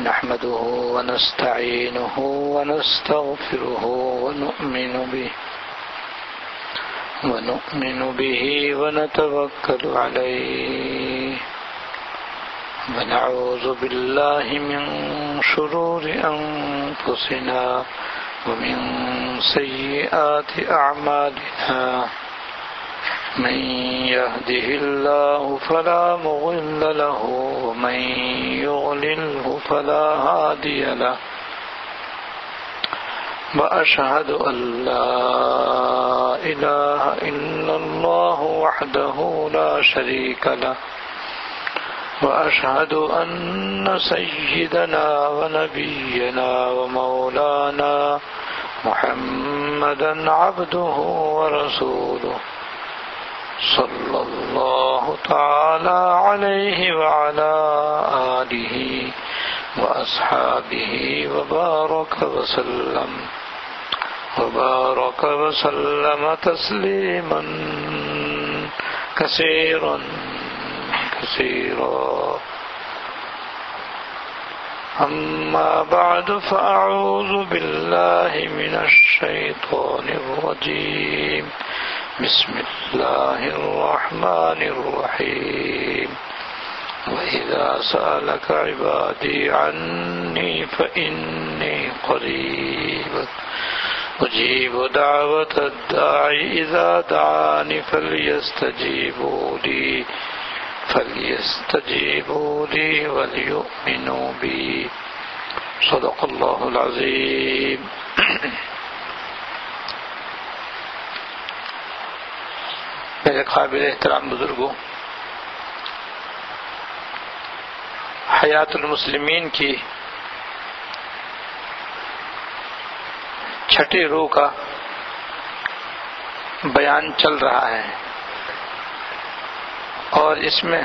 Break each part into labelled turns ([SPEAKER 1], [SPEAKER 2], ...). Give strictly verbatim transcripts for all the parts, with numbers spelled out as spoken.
[SPEAKER 1] نحمده ونستعينه ونستغفره ونؤمن به ونؤمن به ونتوكل عليه ونعوذ بالله من شرور أنفسنا ومن سيئات أعمالنا من يهده الله فلا مضل له ومن يضلله فلا هادي له وأشهد أن لا إله إلا الله وحده لا شريك له وأشهد أن سيدنا ونبينا ومولانا محمدا عبده ورسوله صلى الله تعالى عليه وعلى آله وأصحابه وبارك وسلم وبارك وسلم تسليما كثيرا كثيرا أما بعد فأعوذ بالله من الشيطان الرجيم بسم الله الرحمن الرحيم وإذا سألك عبادي عني فإني قريب أجيب دعوة الداعي إذا دعاني فليستجيبوا لي فليستجيبوا لي وليؤمنوا بي صدق الله العظيم. میرے قابل احترام بزرگوں، حیات المسلمین کی چھٹی روح کا بیان چل رہا ہے اور اس میں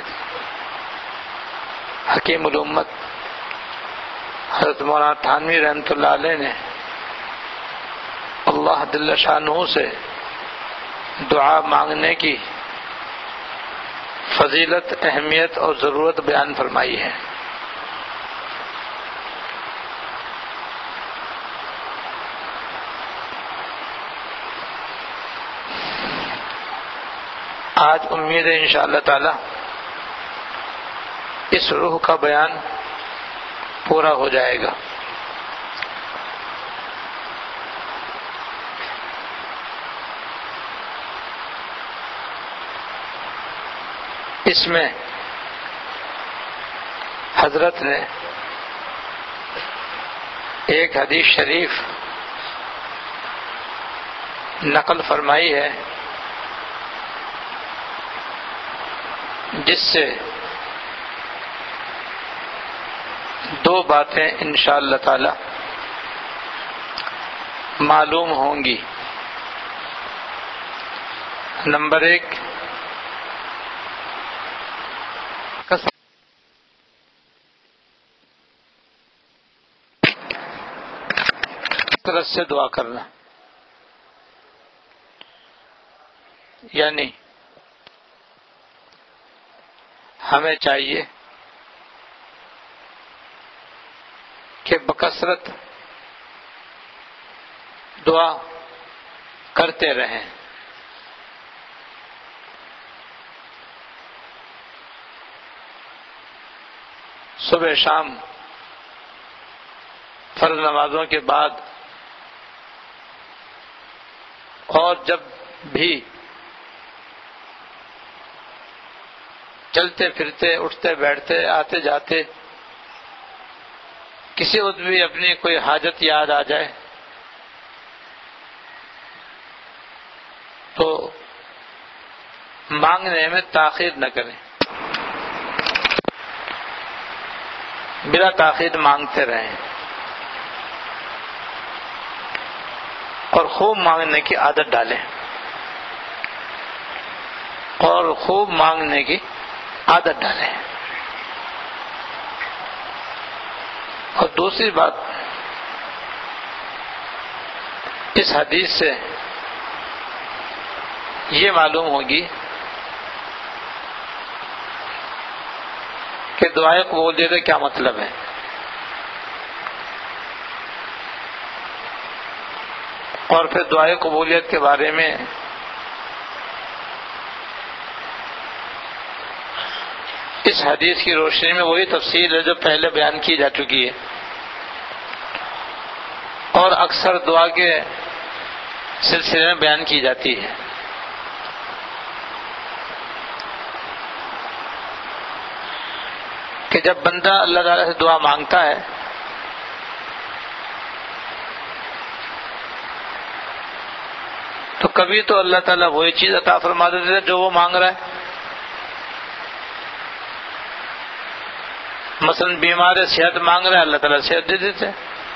[SPEAKER 1] حکیم الامت حضرت مولانا تھانوی رحمۃ اللہ علیہ نے اللہ جل شانہ سے دعا مانگنے کی فضیلت، اہمیت اور ضرورت بیان فرمائی ہے۔ آج امید ہے انشاءاللہ تعالی اس روح کا بیان پورا ہو جائے گا۔ اس میں حضرت نے ایک حدیث شریف نقل فرمائی ہے جس سے دو باتیں انشاءاللہ تعالی معلوم ہوں گی۔ نمبر ایک، کثرت سے دعا کرنا، یعنی ہمیں چاہیے کہ بکثرت دعا کرتے رہیں۔ صبح شام فرض نمازوں کے بعد اور جب بھی چلتے پھرتے، اٹھتے بیٹھتے، آتے جاتے کسی وقت بھی اپنی کوئی حاجت یاد آ جائے تو مانگنے میں تاخیر نہ کریں، بلا تاخیر مانگتے رہیں اور خوب مانگنے کی عادت ڈالیں اور خوب مانگنے کی عادت ڈالیں۔ اور دوسری بات، اس حدیث سے یہ معلوم ہوگی کہ دعائیں قبولیت کا کیا مطلب ہے۔ اور پھر دعائے قبولیت کے بارے میں اس حدیث کی روشنی میں وہی تفصیل ہے جو پہلے بیان کی جا چکی ہے، اور اکثر دعا کے سلسلے میں بیان کی جاتی ہے۔ کہ جب بندہ اللہ تعالیٰ سے دعا مانگتا ہے تو کبھی تو اللہ تعالیٰ وہی چیز عطا فرما دیتے ہیں جو وہ مانگ رہا ہے۔ مثلا بیمار ہے، صحت مانگ رہا ہے، اللہ تعالیٰ صحت دے دیتے ہیں۔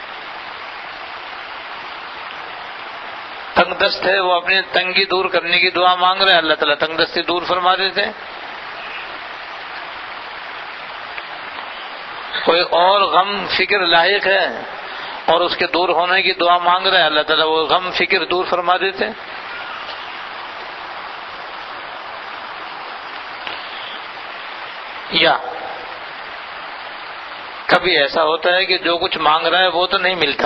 [SPEAKER 1] تنگ دست ہے، وہ اپنی تنگی دور کرنے کی دعا مانگ رہا ہے، اللہ تعالیٰ تنگ دستی دور فرما دیتے ہیں۔ کوئی اور غم فکر لاحق ہے اور اس کے دور ہونے کی دعا مانگ رہا ہے، اللہ تعالیٰ وہ غم فکر دور فرما دیتے ہیں۔ یا کبھی ایسا ہوتا ہے کہ جو کچھ مانگ رہا ہے وہ تو نہیں ملتا،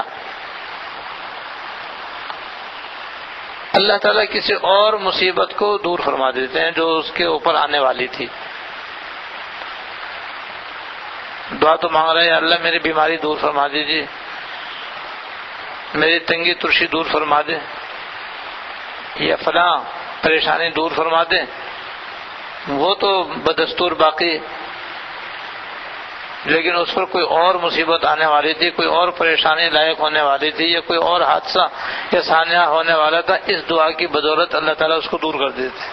[SPEAKER 1] اللہ تعالیٰ کسی اور مصیبت کو دور فرما دیتے ہیں جو اس کے اوپر آنے والی تھی۔ دعا تو مانگ رہے ہیں، اللہ میری بیماری دور فرما دیجیے، میری تنگی ترشی دور فرما دے، یا فلاں پریشانی دور فرما دے، وہ تو بدستور باقی، لیکن اس پر کوئی اور مصیبت آنے والی تھی، کوئی اور پریشانی لائق ہونے والی تھی، یا کوئی اور حادثہ یا سانحہ ہونے والا تھا، اس دعا کی بدولت اللہ تعالیٰ اس کو دور کر دیتے،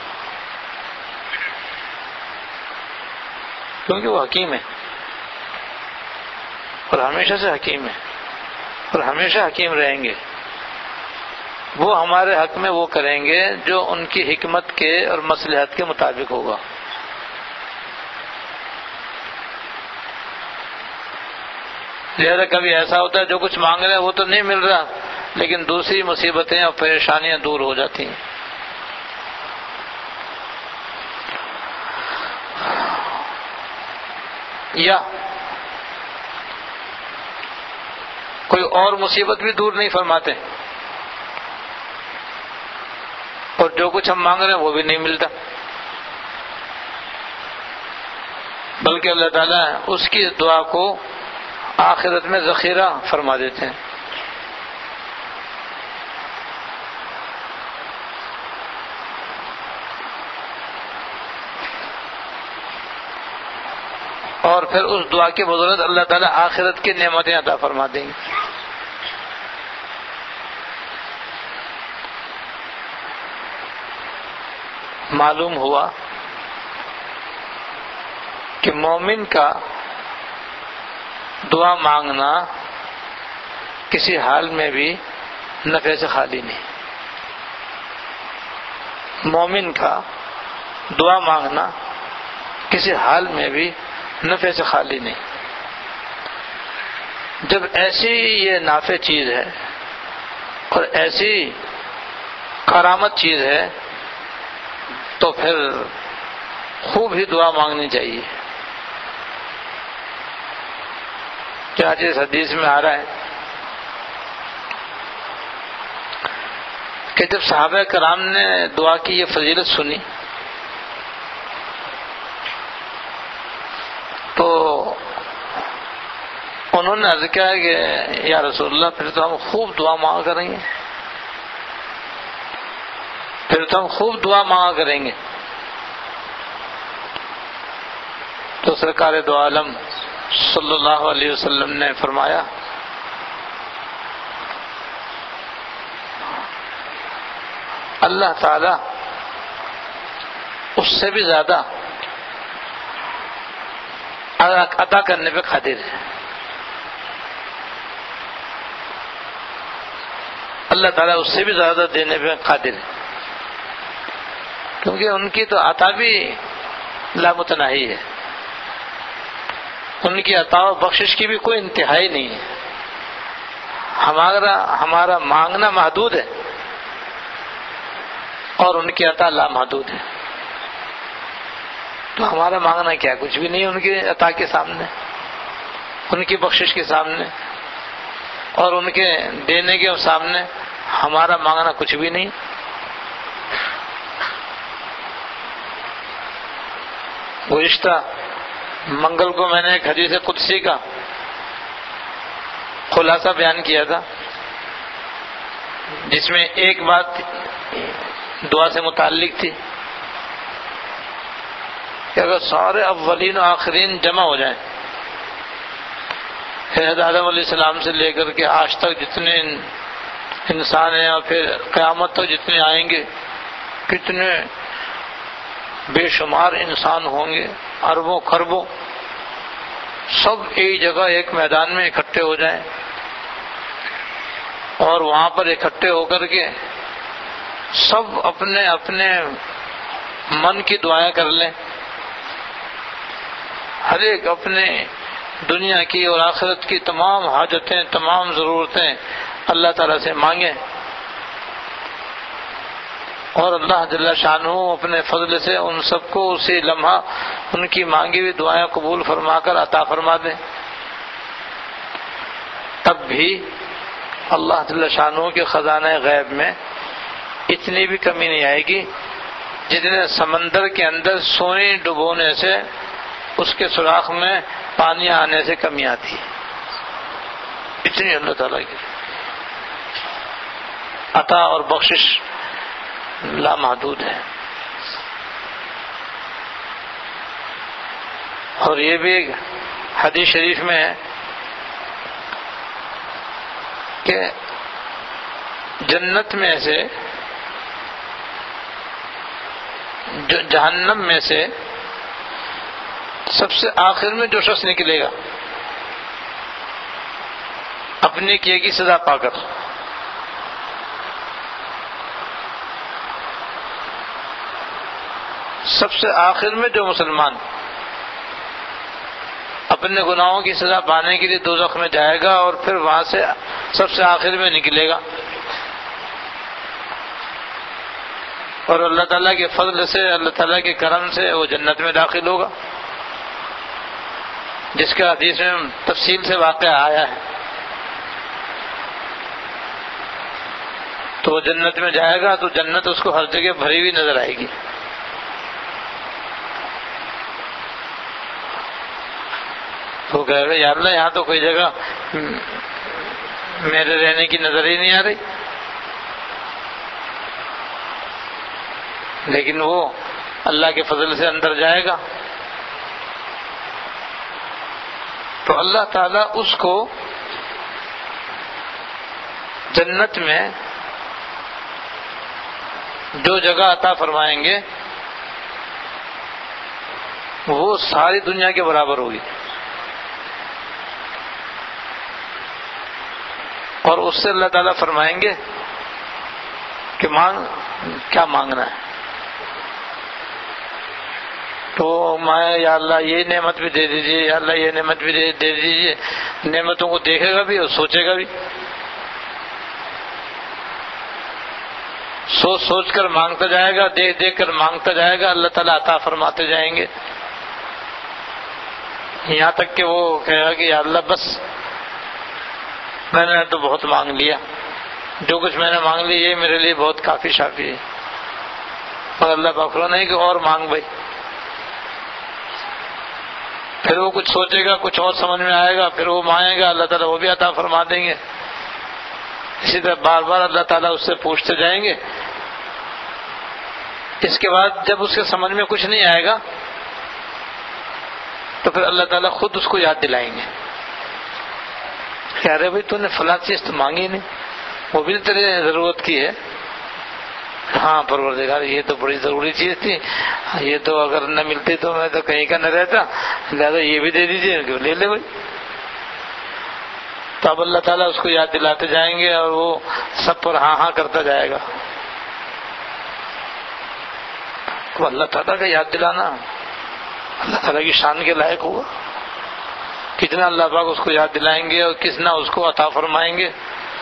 [SPEAKER 1] کیونکہ وہ حکیم ہے اور ہمیشہ سے حکیم ہے اور ہمیشہ حکیم رہیں گے۔ وہ ہمارے حق میں وہ کریں گے جو ان کی حکمت کے اور مصلحت کے مطابق ہوگا۔ لہذا کبھی ایسا ہوتا ہے جو کچھ مانگ رہے ہیں وہ تو نہیں مل رہا، لیکن دوسری مصیبتیں اور پریشانیاں دور ہو جاتی ہیں۔ یا کوئی اور مصیبت بھی دور نہیں فرماتے، اور جو کچھ ہم مانگ رہے ہیں وہ بھی نہیں ملتا، بلکہ اللہ تعالیٰ اس کی دعا کو آخرت میں ذخیرہ فرما دیتے ہیں۔ اور پھر اس دعا کی بدولت اللہ تعالیٰ آخرت کی نعمتیں عطا فرما دیں گے۔ معلوم ہوا کہ مومن کا دعا مانگنا کسی حال میں بھی نفع سے خالی نہیں۔ مومن کا دعا مانگنا کسی حال میں بھی نفع سے خالی نہیں۔ جب ایسی یہ نافع چیز ہے اور ایسی کرامت چیز ہے تو پھر خوب ہی دعا مانگنی چاہیے۔ چنانچہ اس حدیث میں آ رہا ہے کہ جب صحابہ کرام نے دعا کی یہ فضیلت سنی تو انہوں نے عرض کیا کہ یا رسول اللہ پھر تو ہم خوب دعا مانگا کریں گے، پھر تو ہم خوب دعا مانگا کریں گے۔ تو سرکار دو عالم صلی اللہ علیہ وسلم نے فرمایا اللہ تعالی اس سے بھی زیادہ عطا کرنے پہ قادر ہے۔ اللہ تعالیٰ اس سے بھی زیادہ دینے پہ قادر ہے، کیونکہ ان کی تو عطا بھی لامتناہی ہے، ان کی عطا و بخشش کی بھی کوئی انتہائی نہیں ہے۔ ہمارا ہمارا مانگنا محدود ہے اور ان کی عطا لامحدود ہے، تو ہمارا مانگنا کیا، کچھ بھی نہیں ان کی عطا کے سامنے، ان کی بخشش کے سامنے اور ان کے دینے کے سامنے ہمارا مانگنا کچھ بھی نہیں. گزشتہ منگل کو میں نے ایک حدیث قدسی کا خلاصہ بیان کیا تھا، جس میں ایک بات دعا سے متعلق تھی کہ اگر سارے اولین و آخرین جمع ہو جائیں، حضرت آدم علیہ السلام سے لے کر کے آج تک جتنے انسان ہیں اور پھر قیامت تک جتنے آئیں گے، کتنے بے شمار انسان ہوں گے، اربوں خربوں، سب ایک جگہ ایک میدان میں اکٹھے ہو جائیں اور وہاں پر اکٹھے ہو کر کے سب اپنے اپنے من کی دعائیں کر لیں، ہر ایک اپنے دنیا کی اور آخرت کی تمام حاجتیں، تمام ضرورتیں اللہ تعالیٰ سے مانگیں، اور اللہ جل شانہ اپنے فضل سے ان سب کو اسی لمحہ ان کی مانگی ہوئی دعائیں قبول فرما کر عطا فرما دیں. تب بھی اللہ جل شانہ کے خزانہ غیب میں اتنی بھی کمی نہیں آئے گی جتنے سمندر کے اندر سوئی ڈبونے سے اس کے سوراخ میں پانی آنے سے کمی آتی ہے. اتنی اللہ تعالیٰ کی عطا اور بخشش لامحدود ہے. اور یہ بھی ایک حدیث شریف میں ہے کہ جنت میں سے، جو جہنم میں سے سب سے آخر میں جو شخص نکلے گا اپنے کیے کی سزا پا کر، سب سے آخر میں جو مسلمان اپنے گناہوں کی سزا پانے کے لیے دوزخ میں جائے گا اور پھر وہاں سے سب سے آخر میں نکلے گا، اور اللہ تعالیٰ کے فضل سے، اللہ تعالیٰ کے کرم سے وہ جنت میں داخل ہوگا، جس کا حدیث میں تفصیل سے واقعہ آیا ہے. تو وہ جنت میں جائے گا تو جنت اس کو ہر جگہ بھری ہوئی نظر آئے گی. تو کہے گا یا اللہ یہاں تو کوئی جگہ میرے رہنے کی نظر ہی نہیں آ رہی. لیکن وہ اللہ کے فضل سے اندر جائے گا تو اللہ تعالیٰ اس کو جنت میں جو جگہ عطا فرمائیں گے وہ ساری دنیا کے برابر ہوگی، اور اس سے اللہ تعالیٰ فرمائیں گے کہ مانگ، کیا مانگنا ہے. تو میں یا اللہ یہ نعمت بھی دے دیجیے، یا اللہ یہ نعمت بھی دے دے دیجیے. نعمتوں کو دیکھے گا بھی اور سوچے گا بھی، سوچ سوچ کر مانگتا جائے گا، دیکھ دیکھ کر مانگتا جائے گا، اللہ تعالیٰ عطا فرماتے جائیں گے، یہاں تک کہ وہ کہے گا کہ یا اللہ بس میں نے تو بہت مانگ لیا، جو کچھ میں نے مانگ لیا یہ میرے لیے بہت کافی شافی ہے. مگر اللہ بخرو نہیں کہ اور مانگ بھائی. پھر وہ کچھ سوچے گا، کچھ اور سمجھ میں آئے گا، پھر وہ مانگے گا، اللہ تعالیٰ وہ بھی عطا فرما دیں گے. اسی طرح بار بار اللہ تعالیٰ اس سے پوچھتے جائیں گے. اس کے بعد جب اس کے سمجھ میں کچھ نہیں آئے گا تو پھر اللہ تعالیٰ خود اس کو یاد دلائیں گے کہ ارے بھائی تو نے فلاں چیز تو مانگی نہیں، وہ بھی تیرے ضرورت کی ہے. ہاں پروردگار یہ تو بڑی ضروری چیز تھی، یہ تو اگر نہ ملتی تو میں تو کہیں کا نہ رہتا، لہٰذا یہ بھی دے دیجیے، لے لے بھائی. تو اب اللہ تعالیٰ اس کو یاد دلاتے جائیں گے اور وہ سب پر ہاں ہاں کرتا جائے گا. تو اللہ تعالیٰ کا یاد دلانا اللہ تعالیٰ کی شان کے لائق ہوگا. کتنا اللہ پاک اس کو یاد دلائیں گے اور کتنا اس کو عطا فرمائیں گے.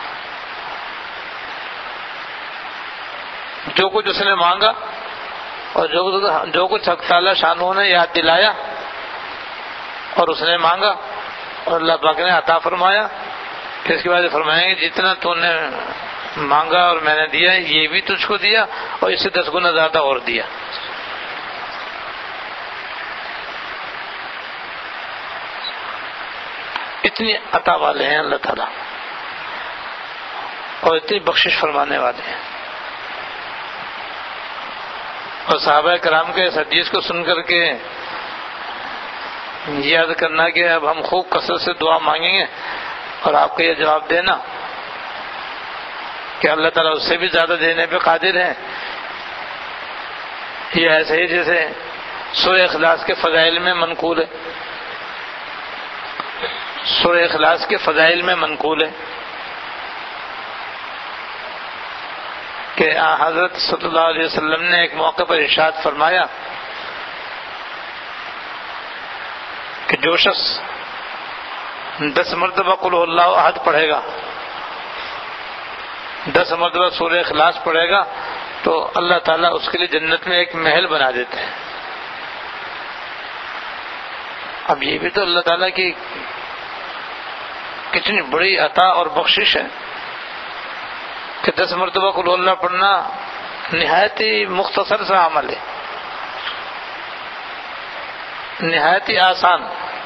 [SPEAKER 1] جو کچھ اس نے مانگا اور جو جو کچھ حق تعالیٰ شانوں نے یاد دلایا اور اس نے مانگا اور اللہ پاک نے عطا فرمایا، پھر اس کے بعد فرمائیں گے جتنا تو نے مانگا اور میں نے دیا، یہ بھی تجھ کو دیا اور اس سے دس گنا زیادہ اور دیا۔ اتنی عطا والے ہیں اللہ تعالیٰ اور اتنی بخشش فرمانے والے ہیں۔ اور صحابہ کرام کے اس حدیث کو سن کر کے یاد کرنا کہ اب ہم خوب کثرت سے دعا مانگیں گے اور آپ کو یہ جواب دینا کہ اللہ تعالیٰ اس سے بھی زیادہ دینے پہ قادر ہے، یہ ایسے ہی جیسے سورہ اخلاص کے فضائل میں منقول ہے، سورہ اخلاص کے فضائل میں منقول ہے کہ حضرت صلی اللہ علیہ وسلم نے ایک موقع پر ارشاد فرمایا کہ جو شخص دس مرتبہ قل هو اللہ احد پڑھے گا، دس مرتبہ سورہ اخلاص پڑھے گا تو اللہ تعالیٰ اس کے لیے جنت میں ایک محل بنا دیتے ہیں۔ اب یہ بھی تو اللہ تعالیٰ کی کتنی بڑی عطا اور بخشش ہے کہ دس مرتبہ قل هو اللہ پڑھنا نہایت ہی مختصر سا عمل ہے، نہایت ہی آسان،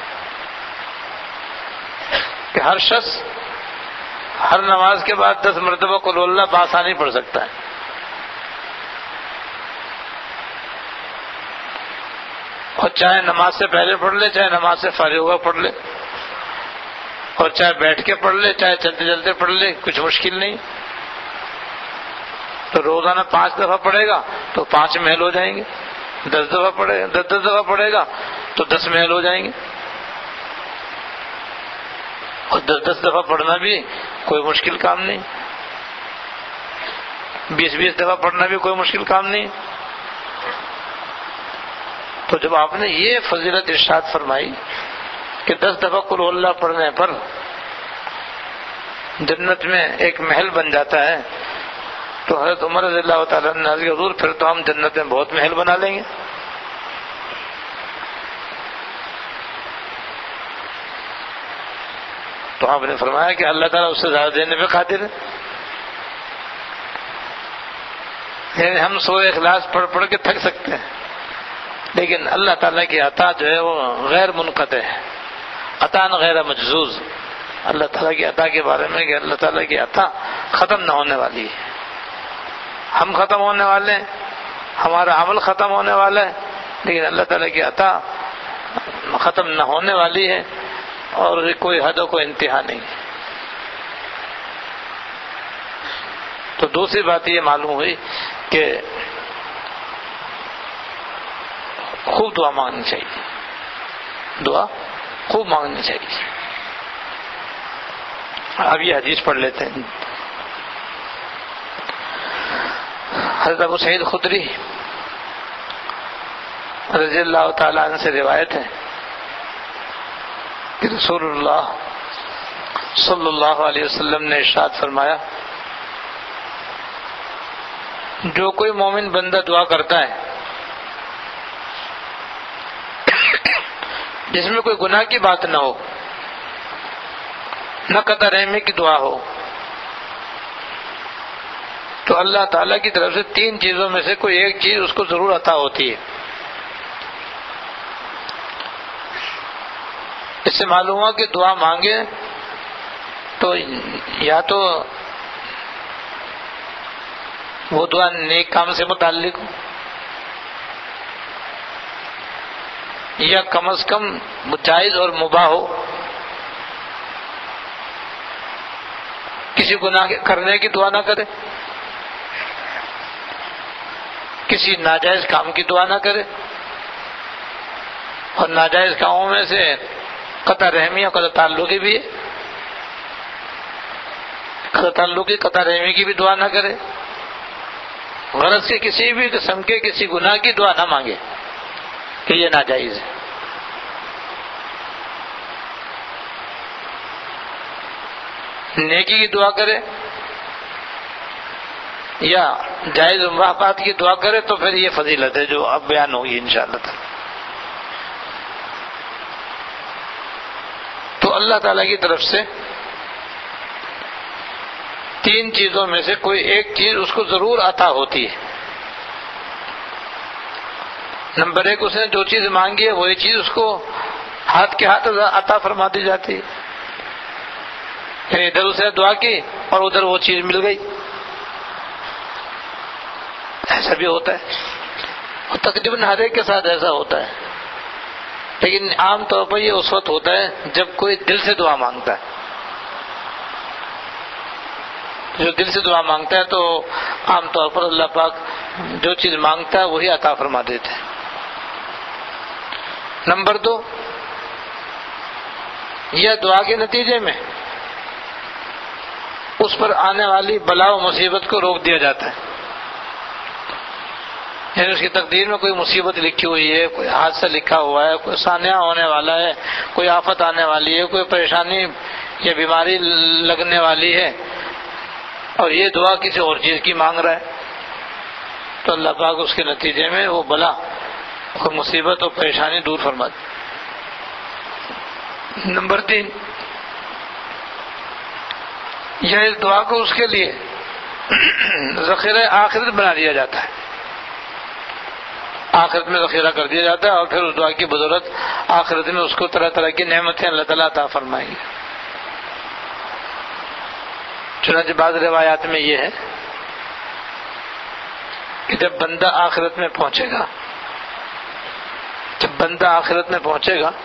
[SPEAKER 1] کہ ہر شخص ہر نماز کے بعد دس مرتبہ قل هو اللہ بآسانی پڑھ سکتا ہے۔ اور چاہے نماز سے پہلے پڑھ لے، چاہے نماز سے فارغ ہوا پڑھ لے، اور چاہے بیٹھ کے پڑھ لے، چاہے چلتے چلتے پڑھ لے، کچھ مشکل نہیں۔ تو روزانہ پانچ دفعہ پڑھے گا تو پانچ محل ہو جائیں گے، دس دفعہ پڑھے گا دس دس دفعہ پڑھے گا تو دس محل ہو جائیں گے۔ اور دس دس دفعہ پڑھنا بھی کوئی مشکل کام نہیں، بیس بیس دفعہ پڑھنا بھی کوئی مشکل کام نہیں۔ تو جب آپ نے یہ فضیلت ارشاد فرمائی کہ دس دفعہ قل هو اللہ پڑھنے پر جنت میں ایک محل بن جاتا ہے، تو حضرت عمر رضی اللہ تعالیٰ عنہ نے حضور پھر تو ہم جنت میں بہت محل بنا لیں گے۔ تو آپ نے فرمایا کہ اللہ تعالیٰ اس سے زیادہ دینے پہ قادر ہے۔ یعنی ہم سورہ اخلاص پڑھ پڑھ کے تھک سکتے ہیں، لیکن اللہ تعالیٰ کی عطا جو ہے وہ غیر منقطع ہے، عطا غیر مجزوز۔ اللہ تعالیٰ کی عطا کے بارے میں کہ اللہ تعالیٰ کی عطا ختم نہ ہونے والی ہے، ہم ختم ہونے والے ہیں، ہمارا عمل ختم ہونے والا ہے، لیکن اللہ تعالیٰ کی عطا ختم نہ ہونے والی ہے اور کوئی حد و کوئی انتہا نہیں۔ تو دوسری بات یہ معلوم ہوئی کہ خوب دعا مانگنی چاہیے، دعا خوب مانگنی چاہیے۔ اب یہ حدیث پڑھ لیتے ہیں۔ حضرت ابو سعید خدری رضی اللہ تعالیٰ عنہ سے روایت ہے کہ رسول اللہ صلی اللہ علیہ وسلم نے ارشاد فرمایا، جو کوئی مومن بندہ دعا کرتا ہے جس میں کوئی گناہ کی بات نہ ہو، نہ قطع رحمی کی دعا ہو، تو اللہ تعالیٰ کی طرف سے تین چیزوں میں سے کوئی ایک چیز اس کو ضرور عطا ہوتی ہے۔ اس سے معلوم ہوا کہ دعا مانگے تو یا تو وہ دعا نیک کام سے متعلق ہو، یا کم از کم جائز اور مباح ہو، کسی گناہ کرنے کی دعا نہ کرے، کسی ناجائز کام کی دعا نہ کرے، اور ناجائز کاموں میں سے قطع رحمی اور قطع تعلقی بھی ہے، قطع تعلقی قطع رحمی کی بھی دعا نہ کرے، غرض کے کسی بھی قسم کے کسی گناہ کی دعا نہ مانگے کہ یہ ناجائز ہے۔ نیکی کی دعا کرے یا جائز مباحات کی دعا کرے تو پھر یہ فضیلت ہے جو اب بیان ہوگی انشاءاللہ تعالی۔ تو اللہ تعالیٰ کی طرف سے تین چیزوں میں سے کوئی ایک چیز اس کو ضرور عطا ہوتی ہے۔ نمبر ایک، اس نے جو چیز مانگی ہے وہی چیز اس کو ہاتھ کے ہاتھ عطا فرما دی جاتی ہے، یعنی ادھر اسے دعا کی اور ادھر وہ چیز مل گئی، ایسا بھی ہوتا ہے، اور تقریباً ہر ایک کے ساتھ ایسا ہوتا ہے، لیکن عام طور پر یہ اس وقت ہوتا ہے جب کوئی دل سے دعا مانگتا ہے۔ جو دل سے دعا مانگتا ہے تو عام طور پر اللہ پاک جو چیز مانگتا ہے وہی عطا فرما دیتے ہیں۔ نمبر دو، یہ دعا کے نتیجے میں اس پر آنے والی بلا و مصیبت کو روک دیا جاتا ہے، یعنی اس کی تقدیر میں کوئی مصیبت لکھی ہوئی ہے، کوئی حادثہ لکھا ہوا ہے، کوئی سانحہ ہونے والا ہے، کوئی آفت آنے والی ہے، کوئی پریشانی یا بیماری لگنے والی ہے، اور یہ دعا کسی اور چیز کی مانگ رہا ہے، تو اللہ پاک اس کے نتیجے میں وہ بلا اور مصیبت اور پریشانی دور فرما دے۔ نمبر تین، یہ اس دعا کو اس کے لیے ذخیرہ آخرت بنا دیا جاتا ہے، آخرت میں ذخیرہ کر دیا جاتا ہے، اور پھر اس دعا کی بدولت آخرت میں اس کو طرح طرح کی نعمتیں اللہ تعالیٰ عطا فرمائیں گے۔ چنانچہ بعض روایات میں یہ ہے کہ جب بندہ آخرت میں پہنچے گا جب بندہ آخرت میں پہنچے گا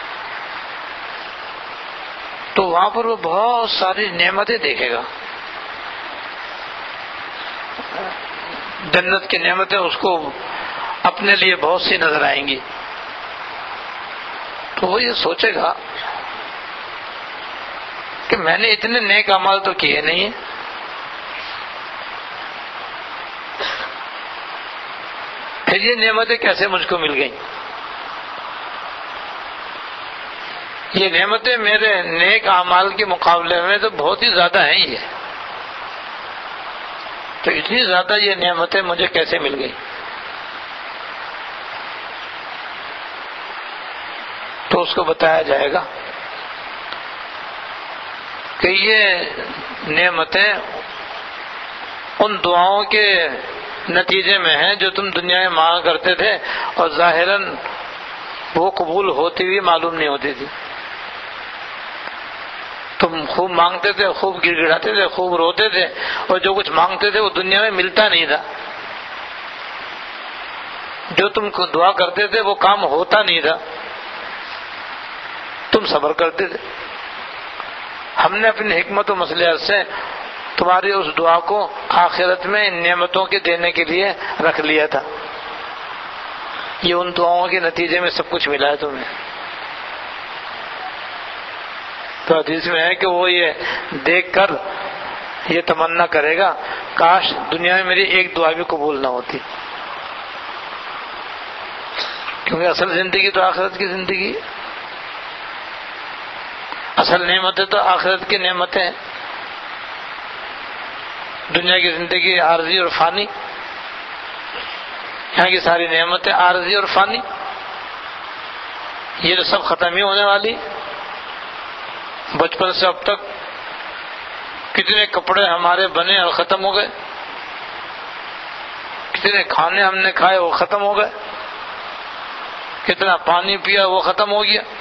[SPEAKER 1] تو وہاں پر وہ بہت ساری نعمتیں دیکھے گا، جنت کی نعمتیں اس کو اپنے لیے بہت سی نظر آئیں گی، تو وہ یہ سوچے گا کہ میں نے اتنے نیک اعمال تو کیے نہیں ہیں، پھر یہ نعمتیں کیسے مجھ کو مل گئیں؟ یہ نعمتیں میرے نیک اعمال کے مقابلے میں تو بہت ہی زیادہ ہیں، یہ تو اتنی زیادہ یہ نعمتیں مجھے کیسے مل گئی؟ تو اس کو بتایا جائے گا کہ یہ نعمتیں ان دعاؤں کے نتیجے میں ہیں جو تم دنیا میں مانگا کرتے تھے، اور ظاہراً وہ قبول ہوتی ہوئی معلوم نہیں ہوتی تھی۔ تم خوب مانگتے تھے، خوب گڑ گڑاتے تھے، خوب روتے تھے، اور جو کچھ مانگتے تھے وہ دنیا میں ملتا نہیں تھا، جو تم کو دعا کرتے تھے وہ کام ہوتا نہیں تھا، تم صبر کرتے تھے۔ ہم نے اپنی حکمت و مصلحت سے تمہاری اس دعا کو آخرت میں ان نعمتوں کے دینے کے لیے رکھ لیا تھا، یہ ان دعاؤں کے نتیجے میں سب کچھ ملا ہے تمہیں۔ تو حدیث میں ہے کہ وہ یہ دیکھ کر یہ تمنا کرے گا کاش دنیا میں میری ایک دعا بھی قبول نہ ہوتی، کیونکہ اصل زندگی تو آخرت کی زندگی ہے، اصل نعمتیں تو آخرت کی نعمتیں ہیں۔ دنیا کی زندگی عارضی اور فانی، یہاں کی ساری نعمتیں عارضی اور فانی، یہ تو سب ختم ہی ہونے والی۔ بچپن سے اب تک کتنے کپڑے ہمارے بنے اور ختم ہو گئے، کتنے کھانے ہم نے کھائے وہ ختم ہو گئے، کتنا پانی پیا وہ ختم ہو گیا،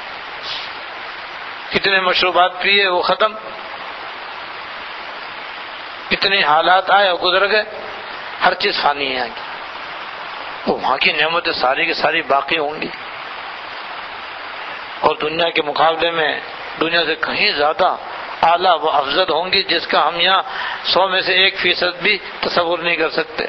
[SPEAKER 1] کتنے مشروبات پیے وہ ختم، کتنے حالات آئے اور گزر گئے، ہر چیز فانی ہے یہاں کی، وہ وہاں کی نعمتیں ساری کی ساری باقی ہوں گی، اور دنیا کے مقابلے میں دنیا سے کہیں زیادہ اعلیٰ و افضل ہوں گی، جس کا ہم یہاں سو میں سے ایک فیصد بھی تصور نہیں کر سکتے۔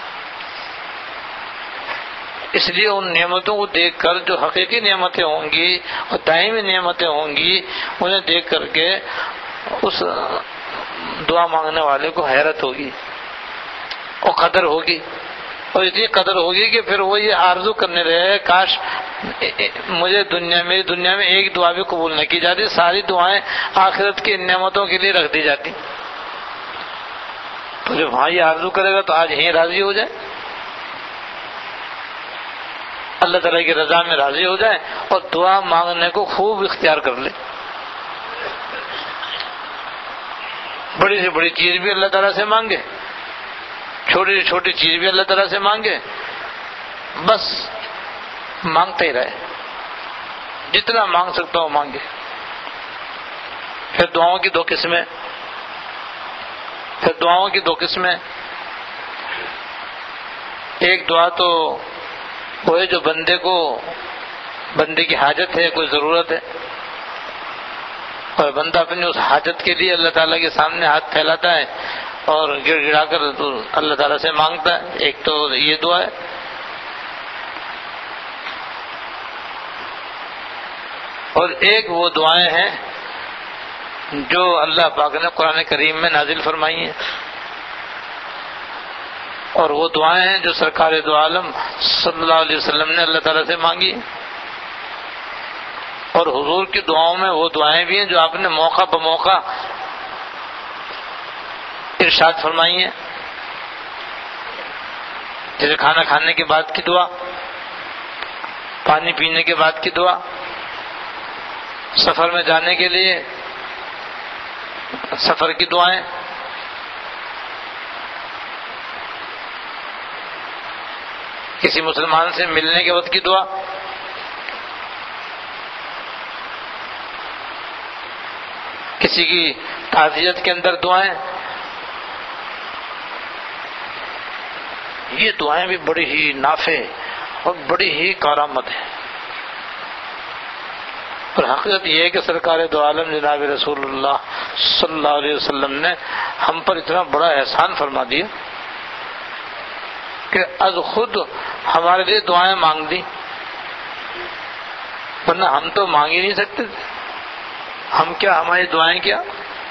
[SPEAKER 1] اس لیے ان نعمتوں کو دیکھ کر جو حقیقی نعمتیں ہوں گی اور دائمی نعمتیں ہوں گی، انہیں دیکھ کر کے اس دعا مانگنے والے کو حیرت ہوگی اور قدر ہوگی، اور اتنی قدر ہوگی کہ پھر وہ یہ آرزو کرنے رہے کاش مجھے دنیا میں دنیا میں ایک دعا بھی قبول نہ کی جاتی، ساری دعائیں آخرت کی نعمتوں کے لیے رکھ دی جاتی۔ تو جب وہاں یہ آرزو کرے گا تو آج یہیں راضی ہو جائے، اللہ تعالیٰ کی رضا میں راضی ہو جائے اور دعا مانگنے کو خوب اختیار کر لے۔ بڑی سے بڑی چیز بھی اللہ تعالیٰ سے مانگے، چھوٹی سے چھوٹی چیز بھی اللہ تعالیٰ سے مانگے، بس مانگتے ہی رہے، جتنا مانگ سکتا ہوں مانگے۔ پھر دعاؤں کی دو قسمیں پھر دعاؤں کی دو قسمیں ایک دعا تو وہ ہے جو بندے کو بندے کی حاجت ہے، کوئی ضرورت ہے، اور بندہ اپنی اس حاجت کے لیے اللہ تعالیٰ کے سامنے ہاتھ پھیلاتا ہے اور گڑ گڑا کر اللہ تعالیٰ سے مانگتا ہے، ایک تو یہ دعا ہے۔ اور ایک وہ دعائیں ہیں جو اللہ پاک نے قرآن کریم میں نازل فرمائی ہیں، اور وہ دعائیں ہیں جو سرکار دو عالم صلی اللہ علیہ وسلم نے اللہ تعالیٰ سے مانگی، اور حضور کی دعاؤں میں وہ دعائیں بھی ہیں جو آپ نے موقع بموقع ارشاد فرمائی ہیں، جیسے کھانا کھانے کے بعد کی دعا، پانی پینے کے بعد کی دعا، سفر میں جانے کے لیے سفر کی دعائیں، کسی مسلمان سے ملنے کے وقت کی دعا، کسی کی تعزیت کے اندر دعائیں۔ یہ دعائیں بھی بڑی ہی نافع اور بڑی ہی کارآمد ہیں، اور حقیقت یہ ہے کہ سرکار دو عالم جناب رسول اللہ صلی اللہ علیہ وسلم نے ہم پر اتنا بڑا احسان فرما دیا کہ از خود ہمارے لیے دعائیں مانگ دی، ورنہ ہم تو مانگ ہی نہیں سکتے تھے، ہم کیا، ہماری دعائیں کیا۔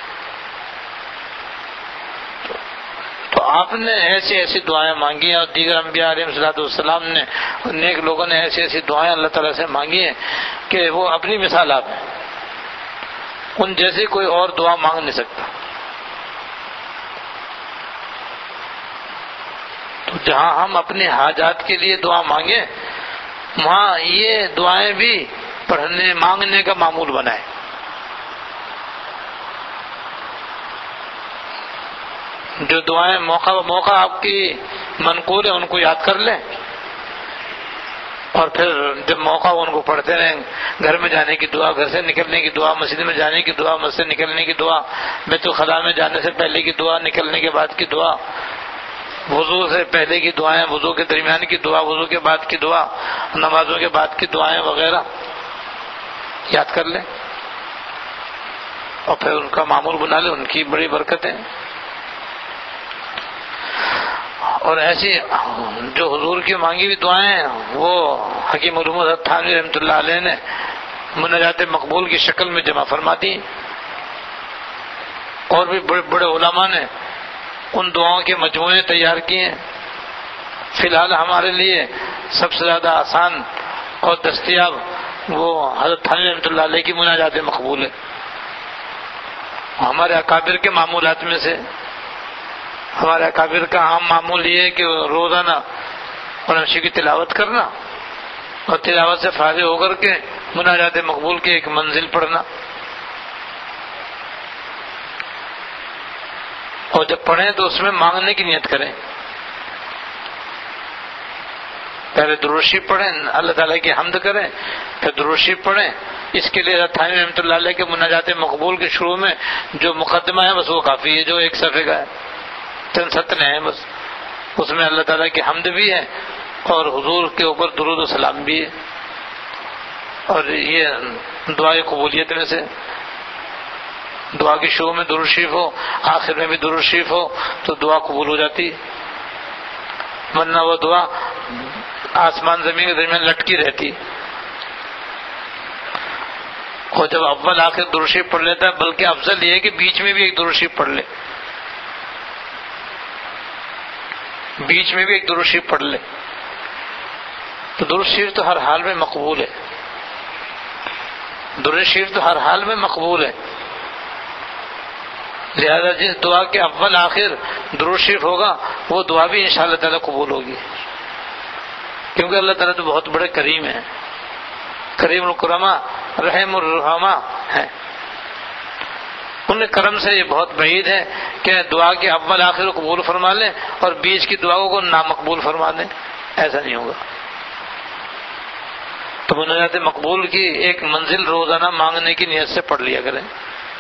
[SPEAKER 1] تو آپ نے ایسی ایسی دعائیں مانگی ہیں، اور دیگر انبیاء علیہ الصلوۃ والسلام نے اور نیک لوگوں نے ایسی ایسی دعائیں اللہ تعالیٰ سے مانگی ہیں کہ وہ اپنی مثال آپ ہیں، ان جیسی کوئی اور دعا مانگ نہیں سکتا۔ تو جہاں ہم اپنی حاجات کے لیے دعا مانگیں، وہاں یہ دعائیں بھی پڑھنے مانگنے کا معمول بنائیں۔ جو دعائیں موقع موقع آپ کی منقول ہیں ان کو یاد کر لیں، اور پھر جب موقع ہو ان کو پڑھتے رہیں۔ گھر میں جانے کی دعا، گھر سے نکلنے کی دعا، مسجد میں جانے کی دعا، مسجد سے نکلنے کی دعا، بیت الخلاء میں جانے سے پہلے کی دعا، نکلنے کے بعد کی دعا، وضو سے پہلے کی دعائیں، وضو کے درمیان کی دعا، وضو کے بعد کی دعا، نمازوں کے بعد کی دعائیں وغیرہ یاد کر لیں، اور پھر ان کا معمول بنا لیں، ان کی بڑی برکتیں۔ اور ایسی جو حضور کی مانگی ہوئی دعائیں ہیں وہ حکیم علوم حضرت تھانوی رحمۃ اللہ علیہ نے مناجات مقبول کی شکل میں جمع فرما دی، اور بھی بڑے بڑے علماء نے ان دعاؤں کے مجموعے تیار کیے ہیں۔ فی الحال ہمارے لیے سب سے زیادہ آسان اور دستیاب وہ حضرت تھانوی رحمۃ اللہ علیہ کی مناجات مقبول ہے۔ ہمارے اکابر کے معمولات میں سے ہمارے اکابر کا عام معمول یہ ہے کہ روزانہ قرآن شریف کی تلاوت کرنا، اور تلاوت سے فارغ ہو کر کے مناجات مقبول کی ایک منزل پڑھنا، اور جب پڑھیں تو اس میں مانگنے کی نیت کریں۔ پہلے درود شریف پڑھیں، اللہ تعالیٰ کی حمد کریں، پھر درود شریف پڑھیں۔ اس کے لیے تھانوی رحمۃ اللہ علیہ کے مناجات مقبول کے شروع میں جو مقدمہ ہے بس وہ کافی ہے، جو ایک صفحے کا ہے، چند سطریں ہیں بس، اس میں اللہ تعالیٰ کی حمد بھی ہے اور حضور کے اوپر درود و سلام بھی ہے، اور یہ دعائے قبولیت میں سے دعا کی شروع میں درود شریف ہو، آخر میں بھی درود شریف ہو تو دعا قبول ہو جاتی، ورنہ وہ دعا آسمان زمین کے درمیان لٹکی رہتی۔ اور جب اول آخر درود شریف پڑھ لیتا ہے، بلکہ افضل یہ ہے کہ بیچ میں بھی ایک درود شریف پڑھ لے، بیچ میں بھی ایک درود شریف پڑھ لے، تو درود شریف تو ہر حال میں مقبول ہے، درود شریف تو ہر حال میں مقبول ہے، لہذا جس دعا کے اول آخر درود شریف ہوگا وہ دعا بھی انشاءاللہ تعالیٰ قبول ہوگی، کیونکہ اللہ تعالیٰ تو بہت بڑے کریم ہیں، کریم الکرما رحم الرحماء ہیں۔ ان ان کے کرم سے یہ بہت بعید ہے کہ دعا کے اول آخر کو قبول فرما لیں اور بیچ کی دعاؤں کو نامقبول فرما دیں، ایسا نہیں ہوگا۔ تو مناجات مقبول کی ایک منزل روزانہ مانگنے کی نیت سے پڑھ لیا کریں۔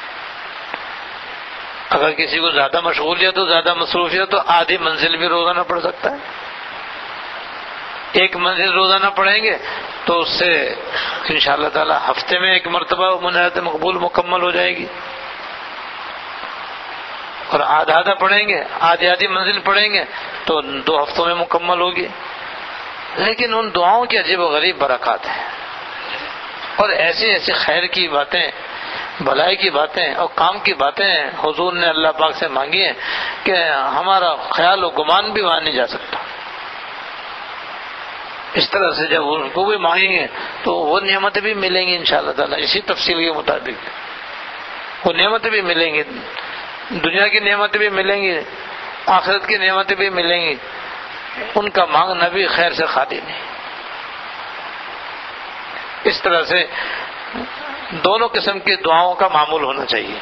[SPEAKER 1] اگر کسی کو زیادہ مشغولیت ہو، زیادہ مصروفیت تو آدھی منزل بھی روزانہ پڑھ سکتا ہے۔ ایک منزل روزانہ پڑھیں گے تو اس سے انشاءاللہ تعالی ہفتے میں ایک مرتبہ مناجات مقبول مکمل ہو جائے گی، اور آدھا آدھا پڑھیں گے، آدھی آدھی منزل پڑھیں گے تو دو ہفتوں میں مکمل ہوگی۔ لیکن ان دعاؤں کی عجیب و غریب برکات ہیں، اور ایسی ایسی خیر کی باتیں، بھلائی کی باتیں اور کام کی باتیں حضور نے اللہ پاک سے مانگی ہیں کہ ہمارا خیال و گمان بھی وہاں نہیں جا سکتا۔ اس طرح سے جب ان کو بھی مانگیں گے تو وہ نعمتیں بھی ملیں گی انشاءاللہ تعالی، اسی تفصیل کے مطابق وہ نعمتیں بھی ملیں گی، دنیا کی نعمتیں بھی ملیں گی، آخرت کی نعمتیں بھی ملیں گی۔ ان کا مانگنا بھی خیر سے خالی نہیں۔ اس طرح سے دونوں قسم کی دعاؤں کا معمول ہونا چاہیے۔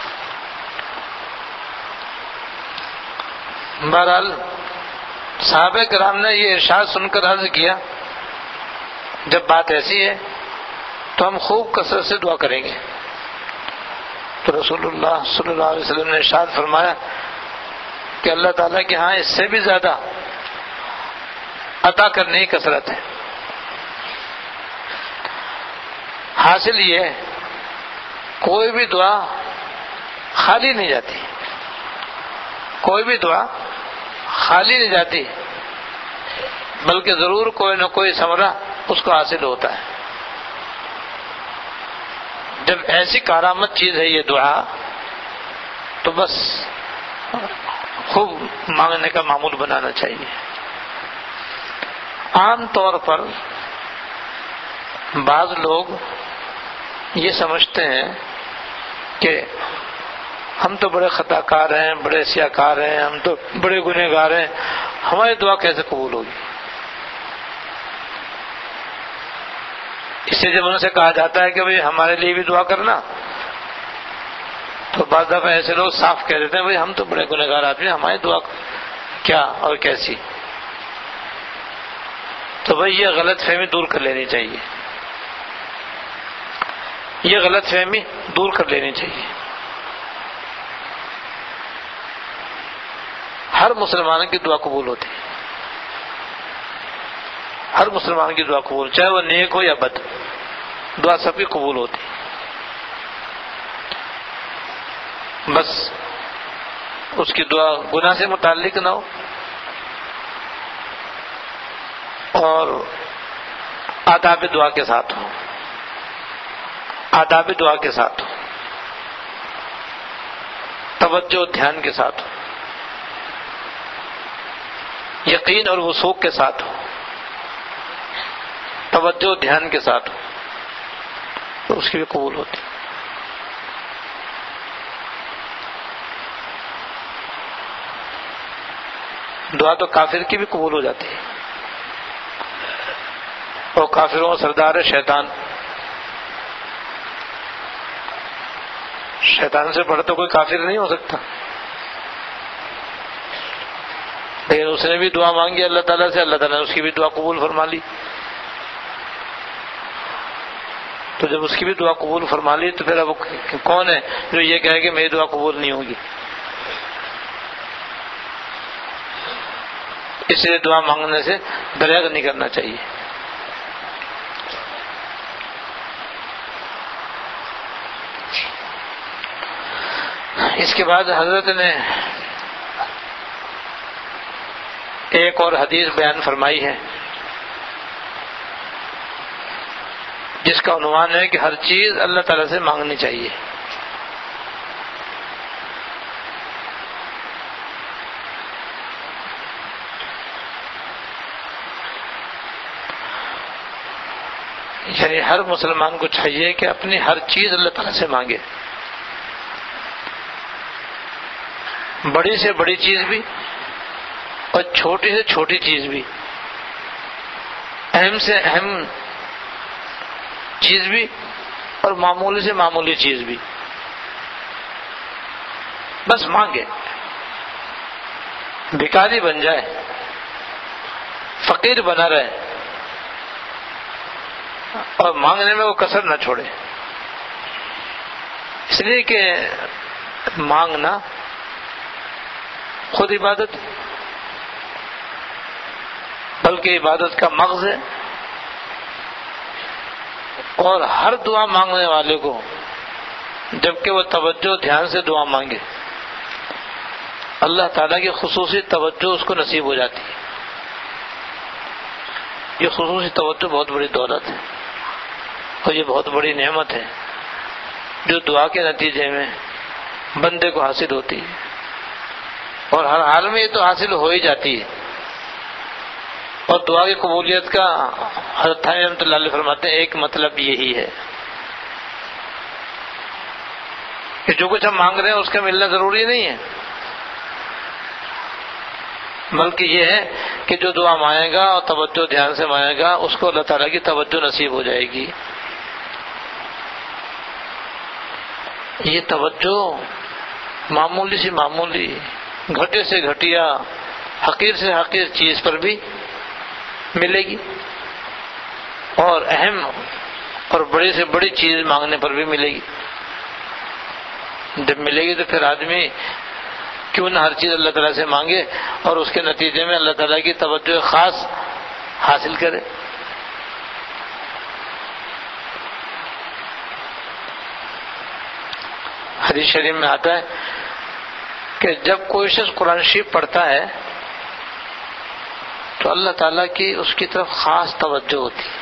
[SPEAKER 1] بہرحال صحابہ کرام نے یہ ارشاد سن کر عرض کیا، جب بات ایسی ہے تو ہم خوب کثرت سے دعا کریں گے۔ تو رسول اللہ صلی اللہ علیہ وسلم نے ارشاد فرمایا کہ اللہ تعالیٰ کے ہاں اس سے بھی زیادہ عطا کرنے کی کثرت ہے۔ حاصل یہ ہے کوئی بھی دعا خالی نہیں جاتی، کوئی بھی دعا خالی نہیں جاتی، بلکہ ضرور کوئی نہ کوئی ثمرہ اس کو حاصل ہوتا ہے۔ جب ایسی کارآمد چیز ہے یہ دعا تو بس خوب مانگنے کا معمول بنانا چاہیے۔ عام طور پر بعض لوگ یہ سمجھتے ہیں کہ ہم تو بڑے خطا کار ہیں، بڑے سیاہ کار ہیں، ہم تو بڑے گنہ گار ہیں، ہماری دعا کیسے قبول ہوگی؟ اس سے جب ان سے کہا جاتا ہے کہ بھئی ہمارے لیے بھی دعا کرنا، تو بعض دفعہ ایسے لوگ صاف کہہ دیتے ہیں بھئی ہم تو بڑے گنہ گار آدمی ہیں، ہماری دعا کیا اور کیسی؟ تو بھئی یہ غلط فہمی دور کر لینی چاہیے، یہ غلط فہمی دور کر لینی چاہیے۔ ہر مسلمان کی دعا قبول ہوتی ہے، ہر مسلمان کی دعا قبول، چاہے وہ نیک ہو یا بد، دعا سب کی قبول ہوتی ہے۔ بس اس کی دعا گناہ سے متعلق نہ ہو اور آداب دعا کے ساتھ ہو، آداب دعا کے ساتھ ہو، توجہ دھیان کے ساتھ ہو، یقین اور وثوق کے ساتھ ہو، توجہ دھیان کے ساتھ ہو، تو اس کی بھی قبول ہوتی۔ دعا تو کافر کی بھی قبول ہو جاتی ہے، اور کافروں کا سردار ہے شیطان۔ شیطان سے بڑھ تو کوئی کافر نہیں ہو سکتا، لیکن اس نے بھی دعا مانگی اللہ تعالیٰ سے، اللہ تعالیٰ نے اس کی بھی دعا قبول فرما لی۔ تو جب اس کی بھی دعا قبول فرما لی تو پھر اب کون ہے جو یہ کہے کہ میری دعا قبول نہیں ہوگی؟ اس لیے دعا مانگنے سے دریغ نہیں کرنا چاہیے۔ اس کے بعد حضرت نے ایک اور حدیث بیان فرمائی ہے جس کا عنوان ہے کہ ہر چیز اللہ تعالیٰ سے مانگنی چاہیے۔ یعنی ہر مسلمان کو چاہیے کہ اپنی ہر چیز اللہ تعالیٰ سے مانگے، بڑی سے بڑی چیز بھی اور چھوٹی سے چھوٹی چیز بھی، اہم سے اہم چیز بھی اور معمولی سے معمولی چیز بھی۔ بس مانگے، بھکاری بن جائے، فقیر بنا رہے اور مانگنے میں وہ کسر نہ چھوڑے، اس لیے کہ مانگنا خود عبادت، بلکہ عبادت کا مغز ہے، اور ہر دعا مانگنے والے کو جبکہ وہ توجہ دھیان سے دعا مانگے اللہ تعالیٰ کی خصوصی توجہ اس کو نصیب ہو جاتی ہے۔ یہ خصوصی توجہ بہت بڑی دولت ہے اور یہ بہت بڑی نعمت ہے جو دعا کے نتیجے میں بندے کو حاصل ہوتی ہے، اور ہر حال میں یہ تو حاصل ہو ہی جاتی ہے۔ اور دعا کی قبولیت کا حضرت تھانوی رحمۃ اللہ علیہ فرماتے ہیں ایک مطلب یہی ہے کہ جو کچھ ہم مانگ رہے ہیں اس کا ملنا ضروری نہیں ہے، بلکہ یہ ہے کہ جو دعا مانگے گا اور توجہ دھیان سے مانگے گا اس کو اللہ تعالیٰ کی توجہ نصیب ہو جائے گی۔ یہ توجہ معمولی سی معمولی، گھٹے سے گھٹیا، حقیر سے حقیر چیز پر بھی ملے گی، اور اہم اور بڑی سے بڑی چیز مانگنے پر بھی ملے گی۔ جب ملے گی تو پھر آدمی کیوں نہ ہر چیز اللہ تعالیٰ سے مانگے اور اس کے نتیجے میں اللہ تعالیٰ کی توجہ خاص حاصل کرے۔ حدیث شریف میں آتا ہے کہ جب کوئی شخص قرآن شریف پڑھتا ہے تو اللہ تعالیٰ کی اس کی طرف خاص توجہ ہوتی ہے،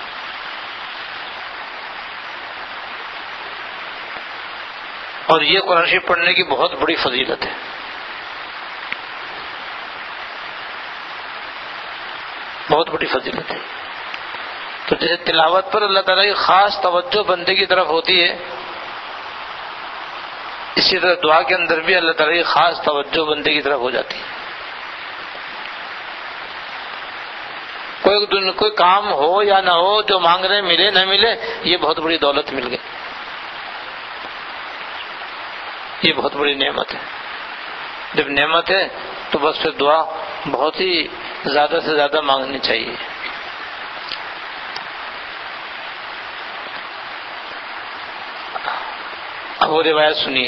[SPEAKER 1] اور یہ قرآن شریف پڑھنے کی بہت بڑی فضیلت ہے۔ بہت بڑی فضیلت ہے۔ تو جیسے تلاوت پر اللہ تعالیٰ کی خاص توجہ بندے کی طرف ہوتی ہے، اسی طرح دعا کے اندر بھی اللہ تعالیٰ کی خاص توجہ بندے کی طرف ہو جاتی ہے۔ کوئی کوئی کام ہو یا نہ ہو، جو مانگ رہے ملے نہ ملے، یہ بہت بڑی دولت مل گئی، یہ بہت بڑی نعمت ہے۔ جب نعمت ہے تو بس پھر دعا بہت ہی زیادہ سے زیادہ مانگنی چاہیے۔ اب وہ روایت سنیے،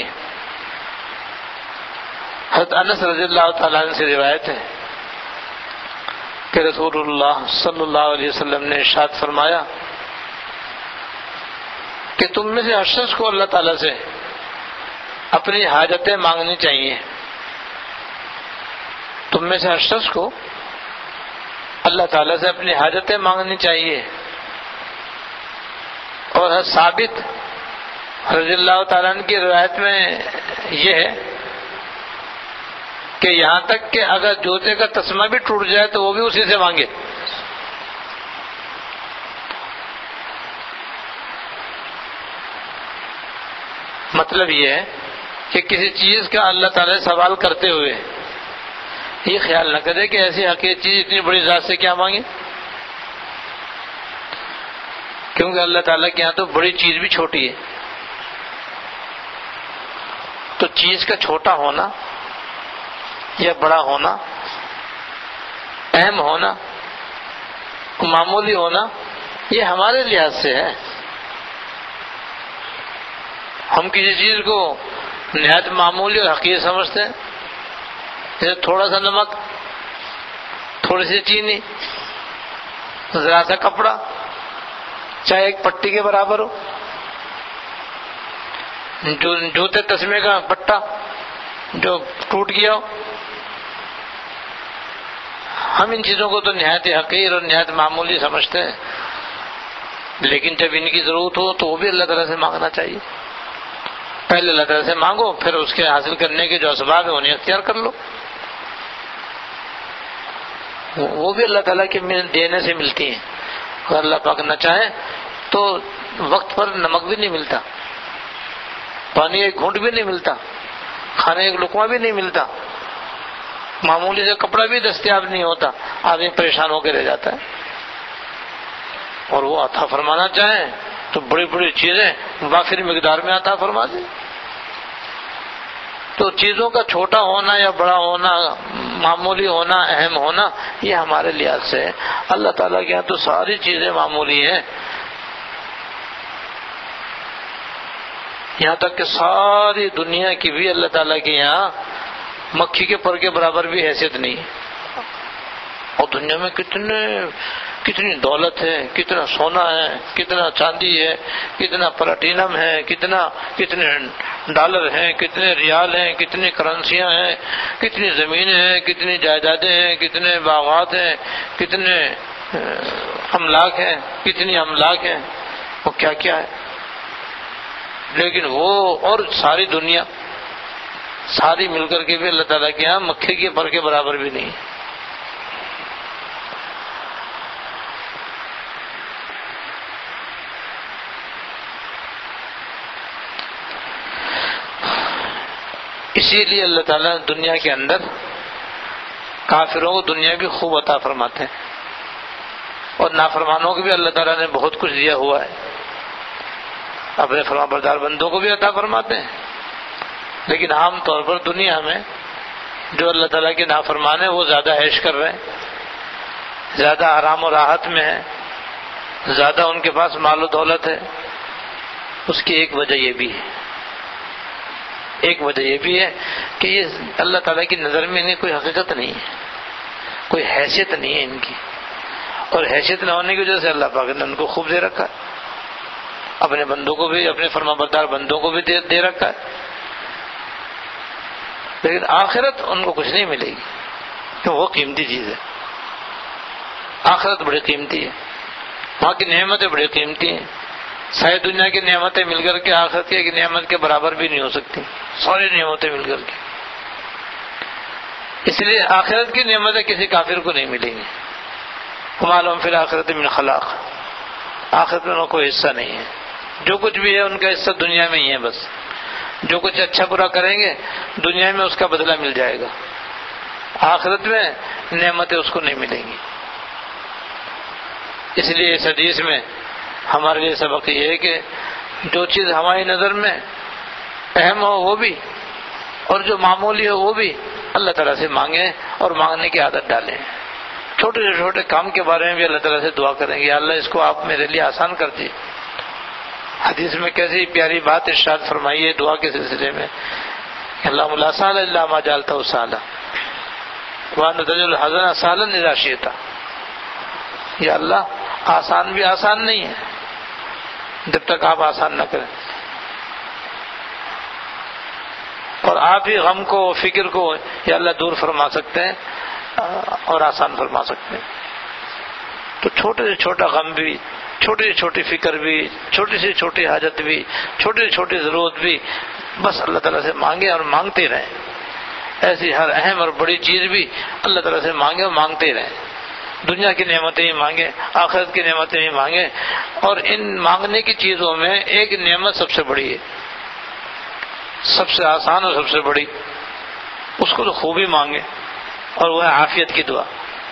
[SPEAKER 1] حضرت انس رضی اللہ تعالیٰ عنہ سے روایت ہے کہ رسول اللہ صلی اللہ علیہ وسلم نے ارشاد فرمایا کہ تم میں سے ہر شخص کو اللہ تعالیٰ سے اپنی حاجتیں مانگنی چاہیے، تم میں سے ہر شخص کو اللہ تعالیٰ سے اپنی حاجتیں مانگنی چاہیے۔ اور حضرت ثابت رضی اللہ تعالیٰ عنہ کی روایت میں یہ ہے کہ یہاں تک کہ اگر جوتے کا تسمہ بھی ٹوٹ جائے تو وہ بھی اسی سے مانگے۔ مطلب یہ ہے کہ کسی چیز کا اللہ تعالیٰ سے سوال کرتے ہوئے یہ خیال نہ کرے کہ ایسی حقیقی چیز اتنی بڑی ذات سے کیا مانگے، کیونکہ اللہ تعالیٰ کے یہاں تو بڑی چیز بھی چھوٹی ہے۔ تو چیز کا چھوٹا ہونا یا بڑا ہونا، اہم ہونا، معمولی ہونا، یہ ہمارے لحاظ سے ہے۔ ہم کسی چیز کو نہایت معمولی اور حقیر سمجھتے ہیں، جیسے تھوڑا سا نمک، تھوڑی سی چینی، ذرا سا کپڑا، چاہے ایک پٹی کے برابر ہو، جو جوتے تسمے کا پٹا جو ٹوٹ گیا ہو، ہم ان چیزوں کو تو نہایت حقیر اور نہایت معمولی سمجھتے ہیں، لیکن جب ان کی ضرورت ہو تو وہ بھی اللہ تعالیٰ سے مانگنا چاہیے۔ پہلے اللہ تعالیٰ سے مانگو، پھر اس کے حاصل کرنے کے جو اسباب ہیں انہیں اختیار کر لو، وہ بھی اللہ تعالیٰ کے دینے سے ملتی ہیں۔ اگر اللہ پاک نہ چاہے تو وقت پر نمک بھی نہیں ملتا، پانی ایک گھونٹ بھی نہیں ملتا، کھانے ایک لقمہ بھی نہیں ملتا، معمولی سے کپڑا بھی دستیاب نہیں ہوتا، آدمی پریشان ہو کے رہ جاتا ہے۔ اور وہ عطا فرمانا چاہیں تو بڑی بڑی چیزیں وافر مقدار میں عطا فرما دیں۔ تو چیزوں کا چھوٹا ہونا یا بڑا ہونا، معمولی ہونا، اہم ہونا، یہ ہمارے لحاظ سے ہے۔ اللہ تعالیٰ کے یہاں تو ساری چیزیں معمولی ہیں، یہاں تک کہ ساری دنیا کی بھی اللہ تعالیٰ کے یہاں مکھی کے پر کے برابر بھی حیثیت نہیں ہے۔ اور دنیا میں کتنے کتنی دولت ہے، کتنا سونا ہے، کتنا چاندی ہے، کتنا پلاٹینم ہے، کتنا کتنے ڈالر ہیں، کتنے ریال ہیں، کتنی کرنسیاں ہیں، کتنی زمینیں ہیں، کتنی جائیدادیں ہیں، کتنے باغات ہیں، کتنے املاک ہیں، کتنی املاک ہیں، وہ کیا کیا ہے۔ لیکن وہ اور ساری دنیا ساری مل کر کے بھی اللہ تعالیٰ کے یہاں مکھی کے پر کے برابر بھی نہیں ہے۔ اسی لیے اللہ تعالیٰ دنیا کے اندر کافروں کو دنیا بھی خوب عطا فرماتے ہیں، اور نافرمانوں کو بھی اللہ تعالیٰ نے بہت کچھ دیا ہوا ہے، اپنے فرما بردار بندوں کو بھی عطا فرماتے ہیں۔ لیکن عام طور پر دنیا میں جو اللہ تعالیٰ کے نافرمان ہیں وہ زیادہ عیش کر رہے ہیں، زیادہ آرام و راحت میں ہیں، زیادہ ان کے پاس مال و دولت ہے۔ اس کی ایک وجہ یہ بھی ہے ایک وجہ یہ بھی ہے کہ یہ اللہ تعالیٰ کی نظر میں انہیں کوئی حقیقت نہیں ہے، کوئی حیثیت نہیں ہے ان کی، اور حیثیت نہ ہونے کی وجہ سے اللہ پاک نے ان کو خوب دے رکھا ہے، اپنے بندوں کو بھی، اپنے فرما بردار بندوں کو بھی دے, دے رکھا ہے۔ لیکن آخرت ان کو کچھ نہیں ملے گی، کہ وہ قیمتی چیز ہے، آخرت بڑی قیمتی ہے، وہاں کی نعمتیں بڑی قیمتی ہیں۔ ساری دنیا کی نعمتیں مل کر کے آخرت کی ایک نعمت کے برابر بھی نہیں ہو سکتی، ساری نعمتیں مل کر کے۔ اس لیے آخرت کی نعمتیں کسی کافر کو نہیں ملیں گی۔ وما لهم فی الآخرۃ من خلاق، آخرت میں ان کو کوئی حصہ نہیں ہے، جو کچھ بھی ہے ان کا حصہ دنیا میں ہی ہے، بس جو کچھ اچھا برا کریں گے دنیا میں اس کا بدلہ مل جائے گا، آخرت میں نعمتیں اس کو نہیں ملیں گی۔ اس لیے اس حدیث میں ہمارے لیے سبق یہ ہے کہ جو چیز ہماری نظر میں اہم ہو وہ بھی، اور جو معمولی ہو وہ بھی اللہ تعالیٰ سے مانگیں، اور مانگنے کی عادت ڈالیں۔ چھوٹے سے چھوٹے کام کے بارے میں بھی اللہ تعالیٰ سے دعا کریں گے، اللہ اس کو آپ میرے لیے آسان کر دیے۔ حدیث میں کیسی پیاری بات ارشاد فرمائی ہے دعا کے سلسلے میں، اللہم لا سہل الا ما جعلتہ سہلا وانت تجعل الحزن سہلا اذا شئت۔ یا اللہ آسان بھی آسان نہیں ہے جب تک آپ آسان نہ کریں، اور آپ ہی غم کو، فکر کو یا اللہ دور فرما سکتے ہیں اور آسان فرما سکتے ہیں۔ تو چھوٹے سے چھوٹا غم بھی، چھوٹی سے چھوٹی فکر بھی، چھوٹی سے چھوٹی حاجت بھی، چھوٹی سے چھوٹی ضرورت بھی بس اللہ تعالیٰ سے مانگیں اور مانگتے رہیں۔ ایسی ہر اہم اور بڑی چیز بھی اللہ تعالیٰ سے مانگیں اور مانگتے رہیں۔ دنیا کی نعمتیں ہی مانگیں، آخرت کی نعمتیں ہی مانگیں، اور ان مانگنے کی چیزوں میں ایک نعمت سب سے بڑی ہے، سب سے آسان اور سب سے بڑی، اس کو تو خوب ہی مانگیں، اور وہ ہے عافیت کی دعا۔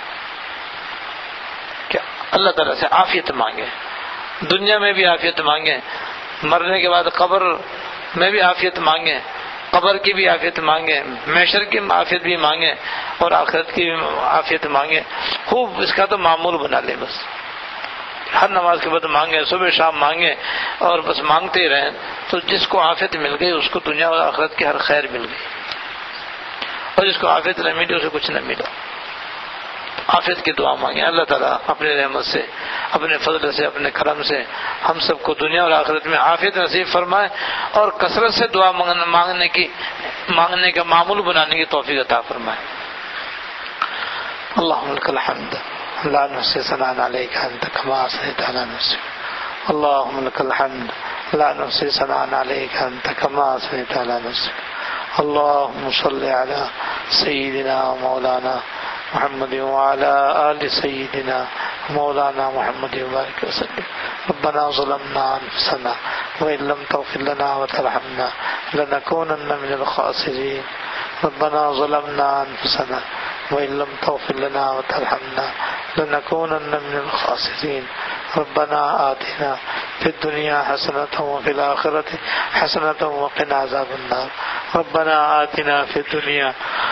[SPEAKER 1] کہ اللہ تعالیٰ سے عافیت مانگیں، دنیا میں بھی عافیت مانگیں، مرنے کے بعد قبر میں بھی عافیت مانگیں، قبر کی بھی عافیت مانگیں، محشر کی عافیت بھی مانگیں، اور آخرت کی بھی عافیت مانگیں۔ خوب اس کا تو معمول بنا لیں، بس ہر نماز کے بعد مانگیں، صبح شام مانگیں، اور بس مانگتے رہیں، تو جس کو عافیت مل گئی اس کو دنیا اور آخرت کی ہر خیر مل گئی، اور جس کو عافیت نہ ملی اسے کچھ نہ ملا۔ عافیت کی دعا مانگیں، اللہ تعالیٰ اپنے رحمت سے، اپنے فضل سے، اپنے کرم سے ہم سب کو دنیا اور آخرت میں عافیت نصیب فرمائے، اور کثرت سے دعا مانگنے کی مانگنے کا معمول بنانے کی توفیق عطا فرمائے۔ اللہم لک الحمد لا نحصی ثناء علیک انت کما اثنیت علی نفسک، اللہم لک الحمد لا نحصی ثناء علیک انت کما اثنیت علی نفسک، اللہم صل علی سیدنا مولانا محمد وعلى آل سيدنا مولانا محمد وبارك وسلم۔ ربنا ظلمنا أنفسنا وإن لم تغفر لنا وترحمنا لنكونن من الخاسرين، ربنا ظلمنا أنفسنا وإن لم تغفر لنا وترحمنا لنكونن من الخاسرين،
[SPEAKER 2] ربنا آتنا في الدنيا حسنة وفي الآخرة حسنة وقنا عذاب النار ربنا آتنا في الدنيا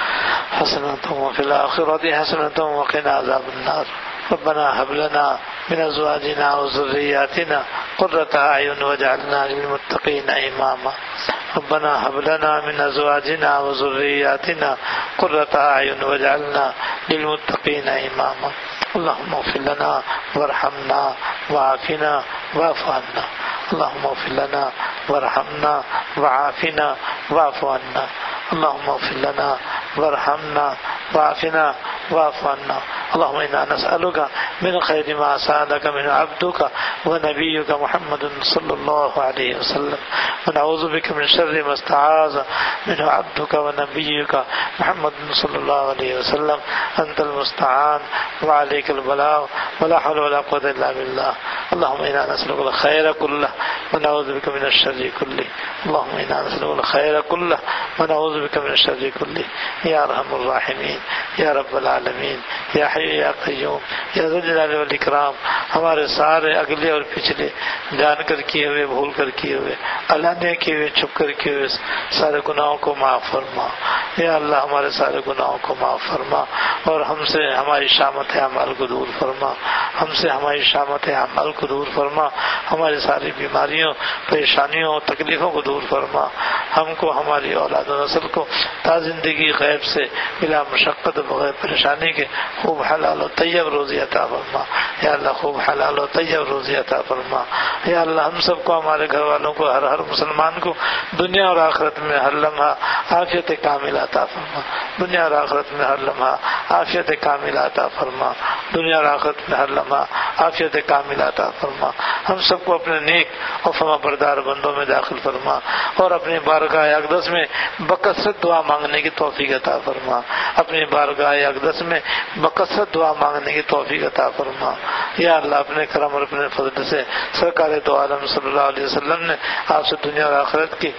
[SPEAKER 2] حسنة وفي الآخرة حسنة وقنا عذاب النار ربنا هب لنا من أزواجنا وذرياتنا قرة أعين واجعلنا للمتقين إماما ربنا هب لنا من أزواجنا وذرياتنا قرة أعين واجعلنا للمتقين إماما اللهم اغفر لنا وارحمنا وعافنا واعف عنا اللهم اغفر لنا وارحمنا وعافنا واعف عنا اللهم اغفر لنا وارحمنا وعافنا واعف عنا اللهم إنا نسألك من خير ما سألك من عبدك ونبيك محمد صلى الله عليه وسلم ونعوذ بك من شر ما استعاذ منه عبدك ونبيك محمد صلى الله عليه وسلم أنت المستعان وعليك البلاغ ولا حول ولا قوة إلا بالله اللهم إنا نسألك الخير كله ونعوذ بك من الشر كله اللهم إنا نسألك الخير كله ونعوذ بك من الشر كله يا أرحم الراحمين یا رب العالمین یا حی یا قیوم یا ذو الجلال والاکرام ہمارے سارے اگلے اور پچھلے جان کر کیے ہوئے بھول کر کیے ہوئے علانیہ کیے ہوئے چھپ کر کیے ہوئے سارے گناہوں کو معاف فرما یا اللہ ہمارے سارے گناہوں کو معاف فرما اور ہم سے ہماری شامت اعمال کو دور فرما ہم سے ہماری شامت اعمال کو دور فرما ہماری ساری بیماریوں پریشانیوں تکلیفوں کو دور فرما ہم کو ہماری اولاد و نسل کو تا زندگی غیب سے بلا مشقت بغیر پریشانی کے خوب حلال و طیب روزی عطا فرما یا اللہ خوب حلال و طیب روزی عطا فرما یا اللہ ہم سب کو ہمارے گھر والوں کو ہر ہر مسلمان کو دنیا اور آخرت میں ہر لمحہ عافیت کامل عطا فرما دنیا اور آخرت میں ہر لمحہ عافیت کامل عطا فرما دنیا اور آخرت میں ہر لمحہ عافیت کامل عطا فرما ہم سب کو اپنے نیک اور فرما بردار بندوں میں داخل فرما اور اپنی بارگاہ اقدس میں بکثرت دعا مانگنے کی توفیق عطا فرما اپنی بارگاہ اقدس میں بکثرت دعا مانگنے کی توفیق عطا فرما یا اللہ اپنے کرم اور اپنے فضل سے سرکار دو عالم صلی اللہ علیہ وسلم نے آپ سے دنیا اور آخرت کی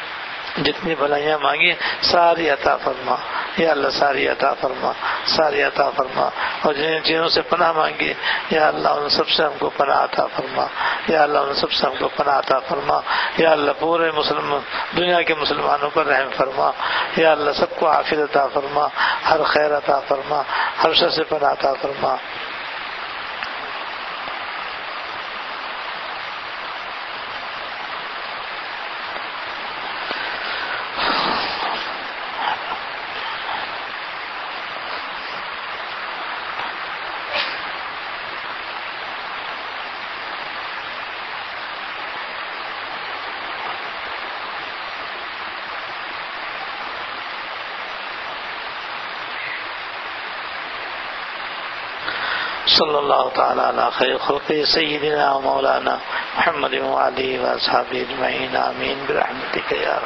[SPEAKER 2] جتنی بھلائیاں مانگی ساری عطا فرما یا اللہ ساری عطا فرما ساری عطا فرما اور جن چیزوں سے پناہ مانگی یا اللہ ان سب سے ہم کو پناہ عطا فرما یا اللہ ان سب سے ہم کو پناہ عطا فرما یا اللہ پورے مسلم دنیا کے مسلمانوں پر رحم فرما یا اللہ سب کو عافیت عطا فرما ہر خیر عطا فرما ہر شر سے پناہ عطا فرما صلی اللہ تعالی علی خیر خلق سیدنا و مولانا محمد و آلہ و اصحابہ اجمعین آمین برحمتک یا